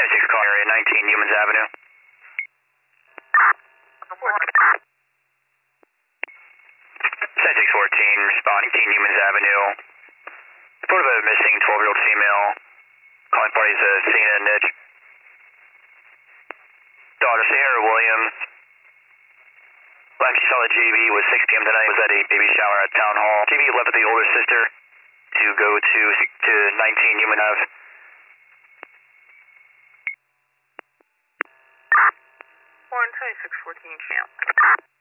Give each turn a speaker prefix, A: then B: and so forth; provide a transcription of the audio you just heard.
A: 26 car area, 19 Humans Avenue. 7614, responding, 19 Humans Avenue. Report of a missing 12-year-old female. Calling parties Cena and Nitch. Daughter Sierra Williams. Last she saw the JV was 6 p.m. tonight. Was at a baby shower at Town Hall. JV left with the older sister to go to 19 Human Ave.
B: 2614 champ.